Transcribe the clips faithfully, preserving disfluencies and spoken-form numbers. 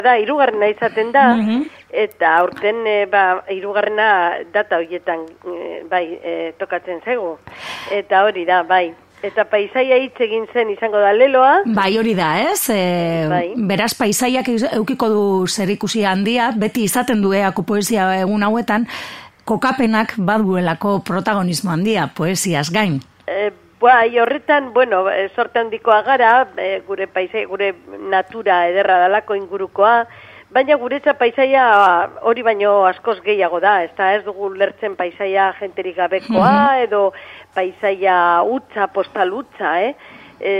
da, hirugarrena izaten da, mm-hmm. eta aurten e, ba, hirugarrena data horietan e, bai, e, tokatzen zego. Eta hori da, bai. Eta paisaia hitz egin zen izango da leloa. Bai, hori da, ez? E, bai. Beraz, paisaiak eukiko du zerikusi handia, beti izaten du eako poesia egun hauetan, kokapenak baduelako protagonismo handia, poesiaz gain. E, bai, horretan, bueno, sorte handikoa gara, e, gure paisaia, gure natura ederra dalako ingurukoa, baina guretza paisaia hori baino askoz gehiago da, ez da, ez dugu lertzen paisaia jenterik gabekoa, mm-hmm. edo paisaia utza, postal utza, eh? E,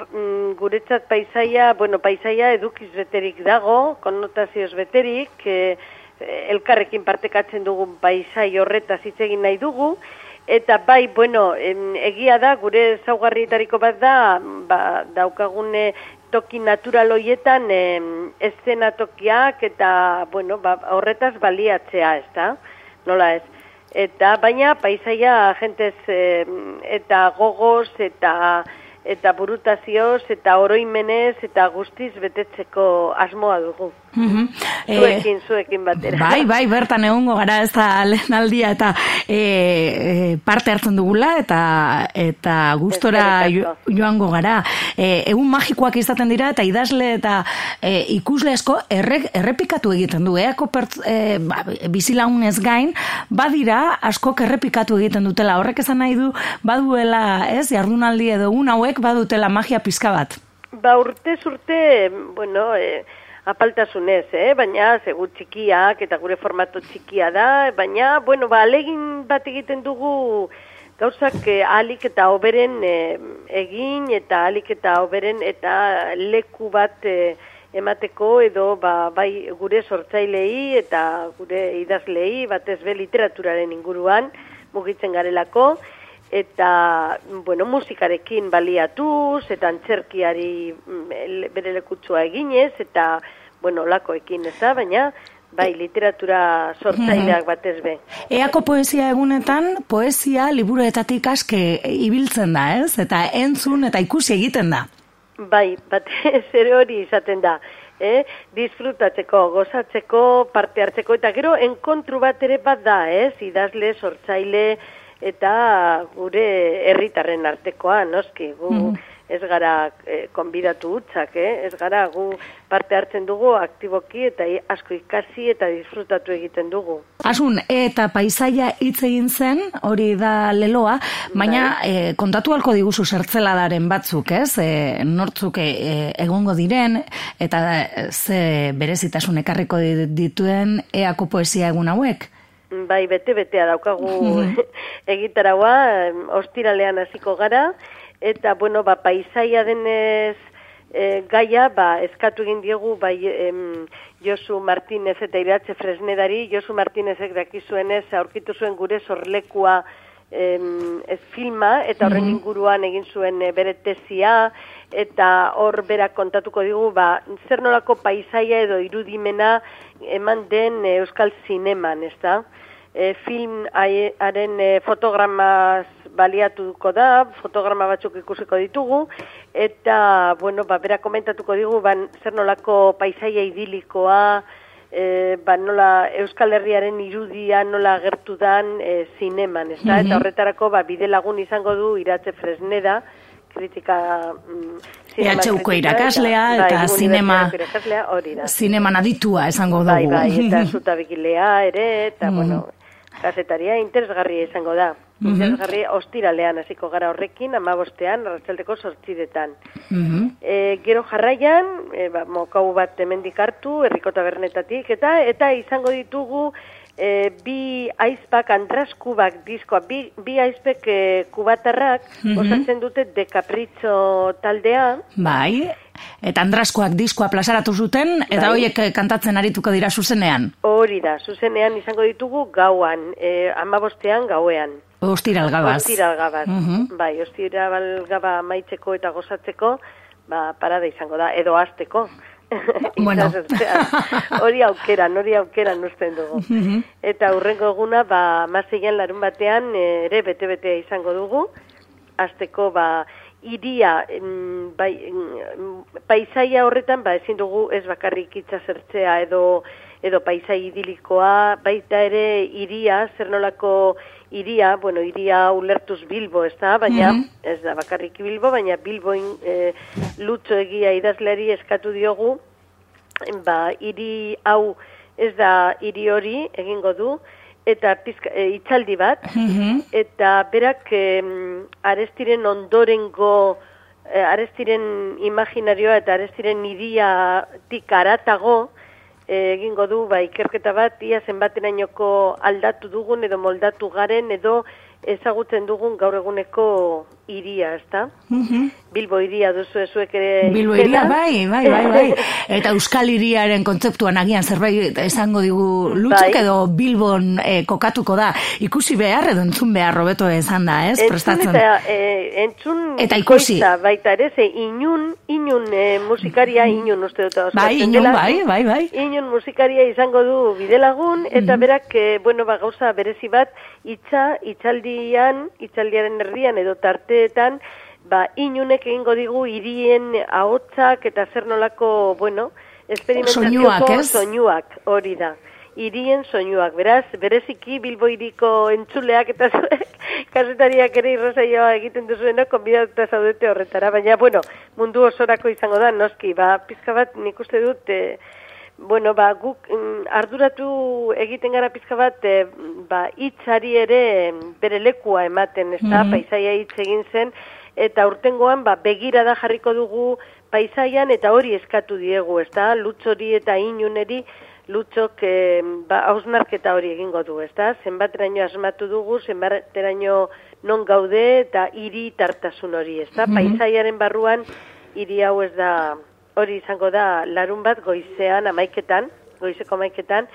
guretzat paisaia, bueno, paisaia edukiz beterik dago, konnotazioz beterik, e, elkarrekin partekatzen dugun paisai horretaz hitz egin nahi dugu, eta bai, bueno, em, egia da, gure zaugarrietariko bat da, ba, daukagune toki natural hoietan eh, eszenatokiak eta, bueno, ba, horretaz baliatzea, ez da? Nola ez? Eta, baina, paisaia jentez eh, eta gogoz eta eta burutazioz eta oroimenez eta guztiz betetzeko asmoa dugu. Mm-hmm. Zuekin, e, zuekin batera. Bai, bai, bertan egongo gara ez da lehen aldia eta e, e, parte hartzen dugula eta eta gustora jo, joango gara. E, egun magikoak izaten dira eta idazle eta e, ikusle asko erre, errepikatu egiten du. Eako pertz, e, ba, bizilagunez gain, badira askok errepikatu egiten dutela. Horrek esan nahi du, baduela, ez, jardunaldi edo egun hauek badutela magia pizka bat. Ba, urtez urte, bueno, e, apaltasunez, eh? Baina segur txikiak eta gure formato txikia da, baina, bueno, ba, alegin bat egiten dugu gauzak eh, alik eta hoberen eh, egin eta alik eta hoberen eta leku bat eh, emateko edo ba, bai gure sortzailei eta gure idazlei batez be literaturaren inguruan mugitzen garelako, eta, bueno, musikarekin baliatuz, eta antzerkiari bere lekutsua eginez, eta, bueno, lakoekin ez da, baina, bai, literatura sortzaileak batez be. Eako poesia egunetan, poesia liburuetatik aske ibiltzen da, ez? Eta entzun eta ikusi egiten da. Bai, batez ere hori izaten da. Eh? Disfrutatzeko, gozatzeko, parte hartzeko, eta gero enkontru bat ere bat da, ez? Idazle, sortzaile, eta gure herritarren artekoa, noski, gu mm. ez gara eh, konbidatu hutzak, eh? Ez gara gu parte hartzen dugu aktiboki eta asko ikasi eta disfrutatu egiten dugu. Asun, eta paisaia hitz egin zen, hori da leloa, baina eh, kontatu halko diguzu zertzeladaren batzuk, ez? Eh, nortzuk eh, egongo diren, eta ze berezitasun ekarriko dituen eako poesia egun hauek? Bai, bete-betea daukagu egitaragua, ostiralean hasiko gara, eta, bueno, ba, paisaia denez e, gaia, ba, eskatu egin diegu, bai, em, Josu Martinez eta Iratxe Fresnedari, Josu Martinezek dakizuenez aurkitu zuen gure sorlekua em, ez filma, eta horren inguruan egin zuen e, bere tesia, eta hor berak kontatuko digu, ba, zer nolako paisaia edo irudimena eman den e, euskal zineman, ez da? E, film haren e, fotogramaz baliatuko da, fotograma batzuk ikusiko ditugu, eta, bueno, ba, bera komentatuko digu, ban, zer nolako paisaia idilikoa, e, ba, nola Euskal Herriaren irudia nola agertu dan e, zineman, ez da? Mm-hmm. Eta horretarako, ba, bide lagun izango du Iratxe Fresneda, kritika... Mm, E H Uko irakaslea eta, eta bai, zinema, zineman aditua esango dugu. Bai, bai, eta zutabikilea ere, eta, mm. bueno, kasetaria interesgarria izango da. Mm-hmm. Interesgarria ostiralean hasiko gara horrekin, amabostean, arratsaldeko zortziretan. Mm-hmm. E, gero jarraian, e, ba, mokau bat hemendik hartu, herriko tabernetatik, eta eta izango ditugu e, bi aizpak andraskubak diskoa, bi, bi aizpek e, kubatarrak, mm-hmm. osatzen dute de Capriccio taldea. Bai, eta andraskoak diskoa plazaratu zuten, eta bai. Horiek kantatzen arituko dira zuzenean. Hori da, zuzenean izango ditugu gauan, e, amabostean gauean. Ostiral gabaz. Ostiral gabaz, mm-hmm. bai, ostiral gaba maitzeko eta gozatzeko, ba, parada izango da, edo azteko. Bueno. Hori aukeran, hori aukeran usten dugu. Mm-hmm. Eta hurrengo eguna, ba, mazeian larun batean ere bete-betea izango dugu, azteko, ba, iria, bai, paisaia horretan, ba, ezin dugu ez bakarrik itxasertzea edo edo paisai idilikoa, baita ere iria, zer nolako iria, bueno, iria ulertuz Bilbo, ez da, baina, mm -hmm. ez da bakarrik Bilbo, baina Bilboin e, Lutxo Egia idazleari eskatu diogu, ba, hiri hau ez da hiri hori egingo du, eta pizka, e, itzaldi bat, mm -hmm. eta berak e, Arestiren ondorengo, e, Arestiren imaginarioa eta Arestiren hiriatik aratago, egingo du, ba, ikerketa bat, ia zenbaterainoko aldatu dugun edo moldatu garen edo ezagutzen dugun gaur eguneko hiria, ezta? Mm-hmm. Bilbo hiria duzu ezuek ere... Bilbo hiria, bai, bai, bai, bai. Eta Euskal Hiriaren kontzeptuan agian zerbait esango digu Lutxok, bai. Edo Bilbon eh, kokatuko da. Ikusi behar edo entzun behar robeto esan da, ez? Entzun prestatzen. Eta, eh, entzun eta ikusi. Koita, baita ere, ze inun, inun eh, musikaria, inun uste dut. Bai, inun, dela, bai, bai, bai. Inun musikaria izango du bidelagun, eta mm-hmm. berak, eh, bueno, ba, gauza berezi bat, itza, itzaldian, itzaldiaren erdian edo tarteetan, ba, inunek egingo digu hirien ahotsak eta zer nolako, bueno, esperimentazioko soinuak, hori da. Hirien soinuak, beraz, bereziki Bilbo hiriko entzuleak eta zuek, kasetariak ere irrasaioa egiten duzuena, konbidatuta zaudete horretara, baina, bueno, mundu osorako izango da, noski, ba, pizka bat nik uste dut, e, bueno, ba, guk mm, arduratu egiten gara pizka bat, e, ba, hitzari ere bere lekua ematen, ez da, mm-hmm. paisaia hitz egin zen, eta urtengoan, ba, begirada jarriko dugu paisaian, eta hori eskatu diegu, ez da, Lutxori eta Inuneri, Lutxok, e, ba, hausnarketa hori egingo du, ez da, zenbateraino asmatu dugu, zenbateraino non gaude, eta hiri tartasun hori, ez da, mm-hmm. paisaiaren barruan, hiri hau ez da, hori izango da, larun bat goizean, amaiketan, goizeko amaiketan,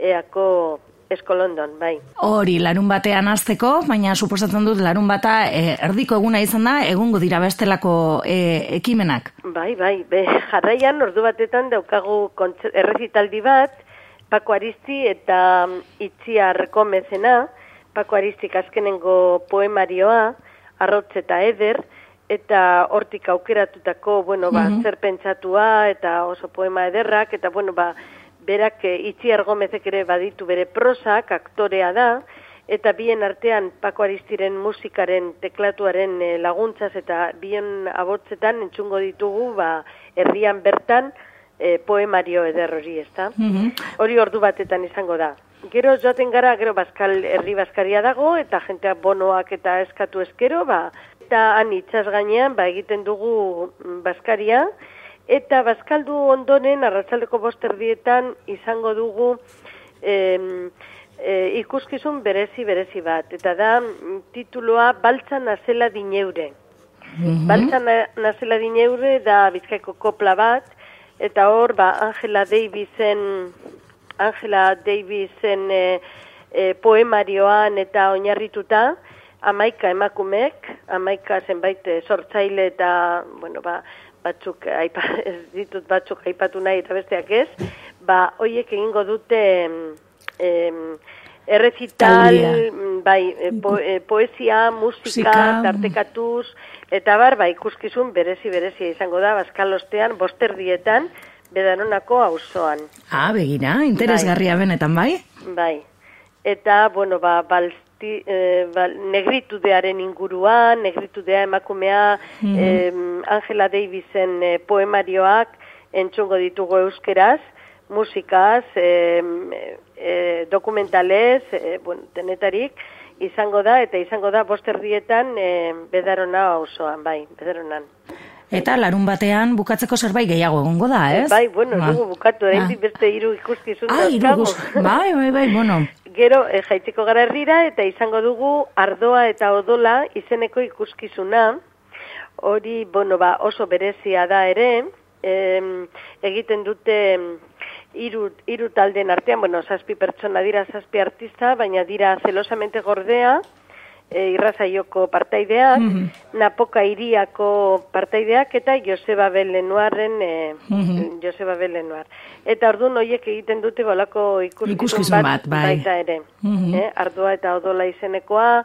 eako eskolondon, bai. Hori, larun batean azteko, baina suposatzen dut larun bata e, erdiko eguna izan da, egungo dira bestelako e, ekimenak. Bai, bai, be, jarraian ordu batetan daukagu errezitaldi bat, Pako Aristi eta Itziar Gomezena, Pako Aristik azkenengo poemarioa, Arrotz eta Eder, eta hortik aukeratutako, bueno, ba, mm-hmm. zer pentsatua, eta oso poema ederrak, eta, bueno, ba, berak Itziar Gomezek ere baditu bere prosak, aktorea da, eta bien artean Pako Aristiren musikaren teklatuaren e, laguntzaz eta bien abotzetan entzungo ditugu, ba, herrian bertan e, poemario eder hori, ezta? Mm-hmm. Hori ordu batetan izango da. Gero joaten gara, gero Baskal, herri Baskaria dago, eta jentea bonoak eta eskatu eskero, ba, eta han itxas gainean, ba, egiten dugu Baskaria, eta Baskaldu ondoren, arratsaldeko bost erdietan, izango dugu em, e, ikuskizun berezi berezi bat. Eta da, tituloa Baltza nazela dineure. Mm-hmm. Baltza nazela dineure da Bizkaiko kopla bat, eta hor, ba, Angela Davisen, Angela Davisen e, e, poemarioan eta oinarrituta, amaika emakumek, amaika zenbait sortzaile eta, bueno, ba, batzuk, aipa, ez ditut batzuk aipatu nahi eta besteak ez, ba, hoiek egingo dute em, errezital, bai, po, e, poesia, musika, tartekatuz, eta bar, ba, ikuskizun berezi-berezia izango da, Baskalostean, bosterdietan, Bedaronako auzoan. Ah, begira, interesgarria bai. Benetan, bai? Bai, eta, bueno, ba, balz, E, ba, negritudearen inguruan, negritudea emakumea, mm-hmm. eh, Angela Davisen eh, poemarioak entzungo ditugu euskeraz, musikaz, eh, eh, dokumentalez, eh, bueno, denetarik, izango da, eta izango da bosterdietan eh, Bedarona auzoan, bai, Bedaronan. Eta larun batean bukatzeko zerbait gehiago egongo da, ez? Bai, bueno, ba. dugu bukatu, ah. beste hiru ikuskizun ah, dauzkagu. Bai, bai, bai, bueno. Gero, e, jaitzeko gara herrira, eta izango dugu Ardoa eta Odola izeneko ikuskizuna. Hori, bueno, ba, oso berezia da ere, e, egiten dute hiru hiru talden artean, bueno, zazpi pertsona dira, zazpi artista, baina dira zelosamente gordea, e, irrazaioko partaideak, mm-hmm. Napoka hiriako partaideak, eta Joseba Belenuarren, e, mm-hmm. Joseba Belenuar. Eta orduan horiek egiten dute bolako ikuskizun bat, bat bai. Baita ere. Mm-hmm. eh, Ardoa eta Odola izenekoa,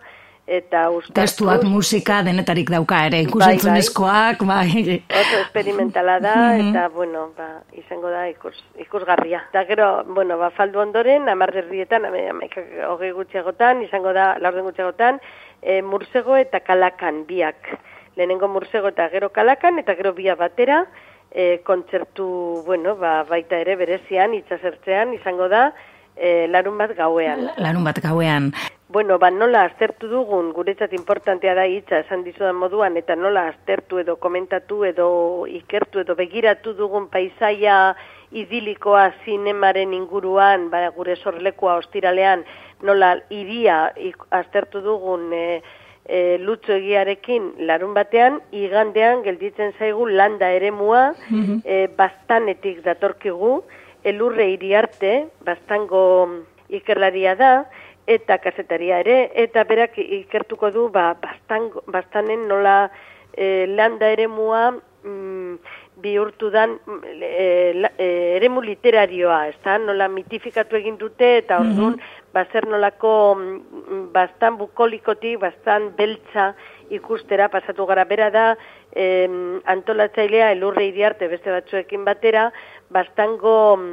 eta uztartuz. Testuak, musika, denetarik dauka ere, ikusentzunezkoak, bai, bai. Oso experimentala da, eta, bueno, ba, izango da ikus, ikusgarria. Eta gero, bueno, ba, faldu ondoren, amarrerdietan, hogei gutxiagotan, izango da, laurden gutxiagotan, e, Mursego eta Kalakan biak. Lehenengo Mursego eta gero Kalakan, eta gero bia batera, e, kontzertu, bueno, ba, baita ere berezian, itxasertzean, izango da, e, larun bat gauean. Larun bat gauean. Bueno, ba, nola aztertu dugun, guretzat importantea da hitza esan dizudan moduan, eta nola aztertu edo komentatu edo ikertu edo begiratu dugun paisaia idilikoa zinemaren inguruan, ba, gure sorlekua ostiralean, nola iria aztertu dugun e, e, lutzo egiarekin larun batean, igandean gelditzen zaigu landa eremua, mm-hmm. e, bastanetik datorkigu, elurre iriarte, bastango ikerlaria da, eta kazetaria ere, eta berak ikertuko du, ba, bastan, bastanen nola e, landa eremua mm, bihurtu dan e, e, eremu literarioa, ez da, nola mitifikatu egin dute, eta orduan, mm-hmm. bazer nolako bastan bukolikotik, bastan beltza ikustera pasatu gara. Bera da, eh, antolatzailea elurre iriarte beste batzuekin batera, bastango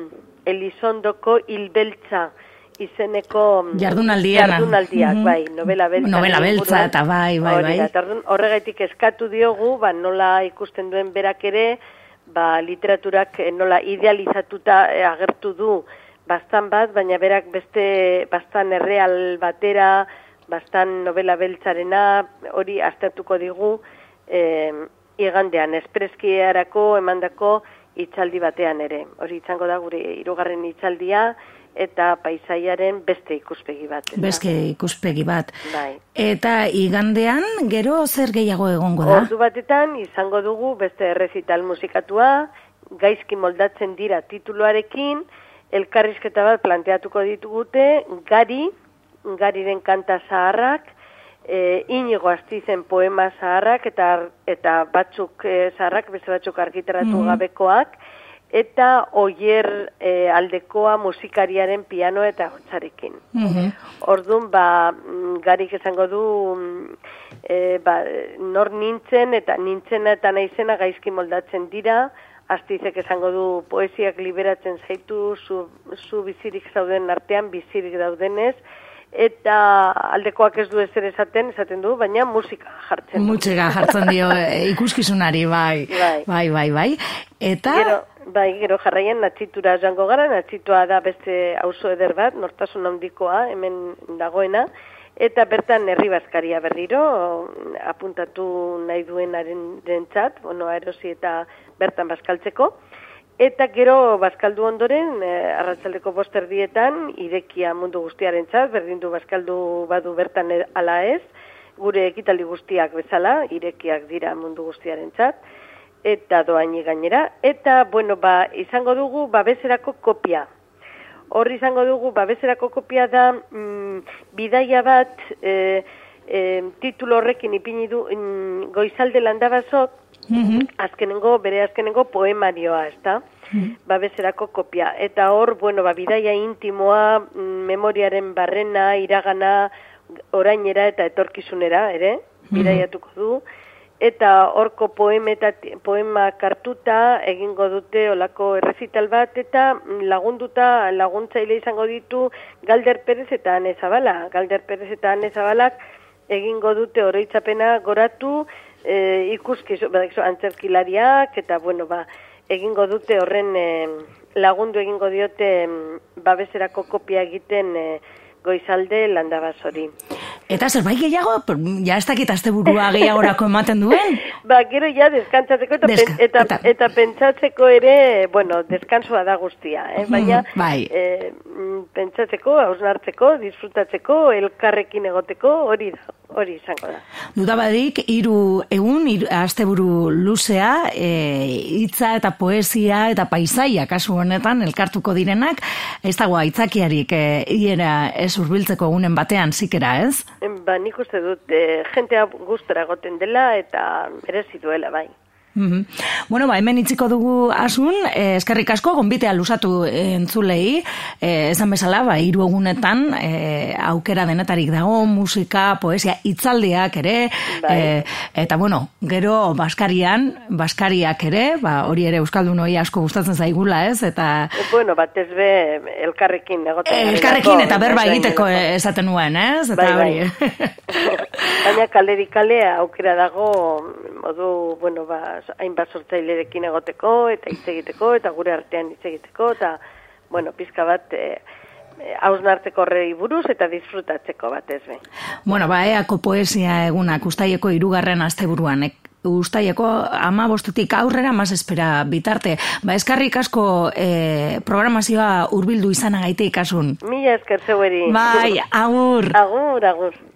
Elizondoko hilbeltza izeneko jardunaldiak, mm-hmm. bai, novela beltza. Novela beltza, eta bai, bai, bai. Horregaitik eskatu diogu, ba, nola ikusten duen berak ere, ba, literaturak nola idealizatuta agertu du bastan bat, baina berak beste bastan erreal batera, bastan novela beltzarena, hori aztertuko digu eh, igandean, espreskiarako emandako hitzaldi batean ere. Hori izango da gure hirugarren hitzaldia, eta paisaiaren beste ikuspegi bat. Beste ikuspegi bat. Bai. Eta igandean, gero zer gehiago egongo da? Ordu batetan izango dugu beste errezital musikatua, gaizki moldatzen dira tituluarekin, elkarrizketa bat planteatuko ditugute, Gari, Gariren kanta zaharrak, e, Inigo Astizen poema zaharrak, eta, eta batzuk e, zaharrak, beste batzuk argitaratu mm-hmm. gabekoak, eta Oier e, aldekoa musikariaren piano eta hotzarekin. Mm-hmm. Orduan, ba, Garik esango du, e, ba, nor nintzen, eta nintzena eta naizena gaizki moldatzen dira, Astizek esango du poesiak liberatzen zaitu, zu, zu bizirik zauden artean, bizirik daudenez, eta aldekoak ez du ezer esaten, esaten du, baina musika jartzen du. Musika jartzen dio ikuskizunari, bai, bai, bai, bai, bai. Eta... Gero, bai, gero jarraian natxitura joango gara, natxitua da beste auzo eder bat, nortasun handikoa, hemen dagoena, eta bertan herri bazkaria berriro, apuntatu nahi duenaren rentzat, bueno, erosi eta bertan bazkaltzeko. Eta gero bazkaldu ondoren, eh, arratsaldeko bost erdietan, irekia mundu guztiarentzat, berdin du bazkaldu badu bertan ala ez, gure ekitaldi guztiak bezala, irekiak dira mundu guztiarentzat, eta doaini gainera. Eta, bueno, ba, izango dugu babeserako kopia. Hor izango dugu, babeserako kopia da, mm, bidaia bat, e, e, titulo horrekin ipini du, mm, Goizalde Landabazok, mm-hmm. azkenengo, bere azkenengo poemarioa, ez da? Mm-hmm. Babeserako kopia. Eta hor, bueno, ba, bidaia intimoa, mm, memoriaren barrena, iragana, orainera eta etorkizunera, ere, mm-hmm. bidaiatuko du. Eta horko poema kartuta egingo dute olako errezital bat, eta lagunduta, laguntzaile izango ditu Galder Perez eta Ane Zabala. Galder Perez eta Ane Zabalak egingo dute oroitzapena goratu, e, ikuskizu, antzerkilariak, eta bueno, ba, egingo dute horren e, lagundu egingo diote babeserako kopia egiten e, Goizalde Landabazori. Eta zerbait gehiago, ja ez dakit asteburua gehiagorako ematen duen? Ba, gero ja deskansatzeko eta, Deska, pen, eta, eta, eta pentsatzeko ere, bueno, deskansoa da guztia, eh? Baina bai. eh, pentsatzeko, hausnartzeko, disfrutatzeko, elkarrekin egoteko, hori da, hori izango da. Dudabadik, hiru egun, hiru, asteburu luzea, hitza e, eta poesia eta paisaia kasu honetan elkartuko direnak, ez dago aitzakiarik e, hiera ez hurbiltzeko egunen batean zikera, ez? Ba, nik uste dut, e, jentea gustora egoten dela eta merezi duela, bai. Mm-hmm. Bueno, ba, hemen itziko dugu Asun, eh, eskerrik asko, gonbitea lusatu entzulei, eh, esan bezala, ba, hiru egunetan, eh, aukera denetarik dago, musika, poesia, hitzaldiak ere, eh, eta bueno, gero Baskarian, Baskariak ere, ba, hori ere Euskaldun hori asko gustatzen zaigula, ez, eta... E, bueno, batez be, elkarrekin egoten. Elkarrekin eta berba egiteko esaten nuen, ez, eta bai, hori. Bai. Baina kalderik kalea aukera dago, modu, bueno, ba, hainbat sortzailerekin egoteko, eta hitz egiteko, eta gure artean hitz egiteko, eta, bueno, pizka bat, e, hausnartzeko horrei buruz, eta disfrutatzeko bat ez be. Bueno, ba, eako poesia egunak, ustaileko hirugarren asteburuan, ustaileko ama bostetik aurrera mas espera bitarte. Ba, eskarrik asko e, programazioa hurbildu izanagaitik Asun. Mila esker zeueri. Bai, agur. Agur, agur.